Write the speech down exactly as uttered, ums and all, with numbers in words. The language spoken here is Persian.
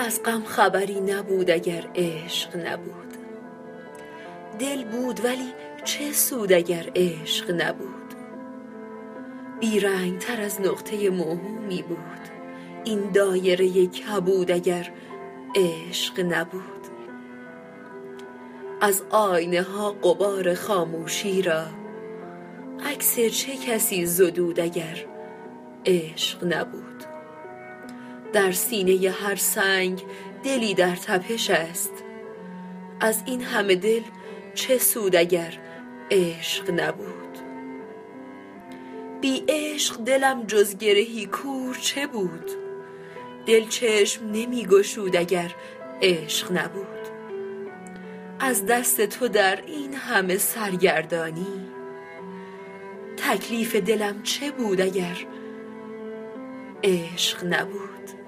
از غم خبری نبود اگر عشق نبود. دل بود ولی چه سود اگر عشق نبود. بیرنگ تر از نقطه موهومی بود این دایره کبود اگر عشق نبود. از آینه ها غبار خاموشی را عکس چه کسی زدود اگر عشق نبود. در سینه هر سنگ دلی در تپش است. از این همه دل چه سود اگر عشق نبود. بی عشق دلم جز گرهی کور چه بود. دل چشم نمی گشود اگر عشق نبود. از دست تو در این همه سرگردانی تکلیف دلم چه بود اگر عشق نبود.